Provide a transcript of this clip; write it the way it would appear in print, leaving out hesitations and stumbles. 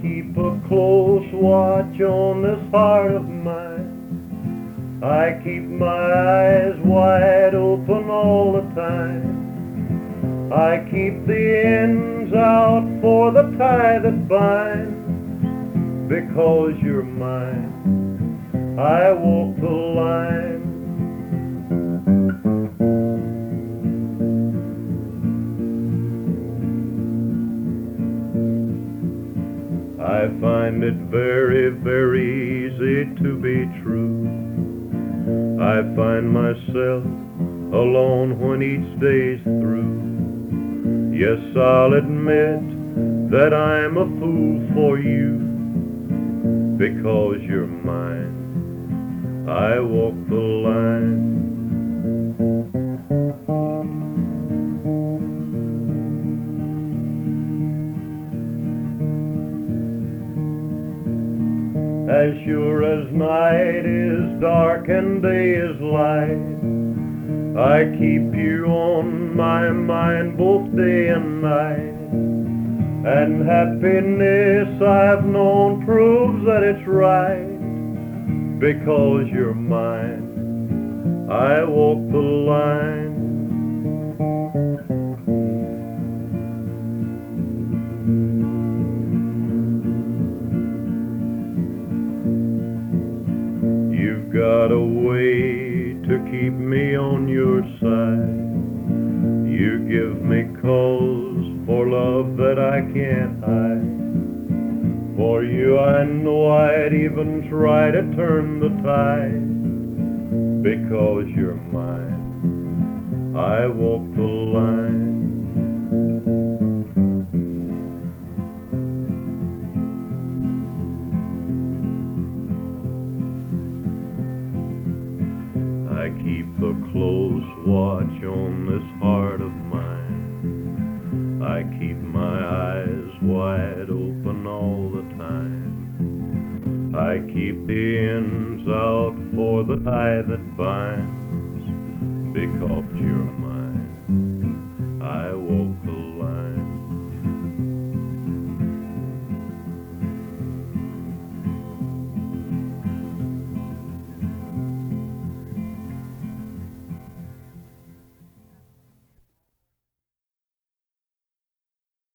keep a close watch on this heart of mine. I keep my eyes wide open all the time. I keep the ends out for the tie that binds. Because you're mine, I walk the line. I find it very, very easy to be true. I find myself alone when each day's through. Yes, I'll admit that I'm a fool for you. Because you're mine, I walk the line. As sure as night is dark and day is light, I keep you on my mind both day and night. And happiness I've known proves that it's right. Because you're mine, I walk the line. You've got a way to keep me on your side. You give me cause for love that I can't hide. For you I know I'd even try to turn the tide. Because you're mine, I walk the line. I keep a close watch on this heart of mine. I keep my eyes wide open all the time. I keep the ends out for the tie that binds. Because you're mine.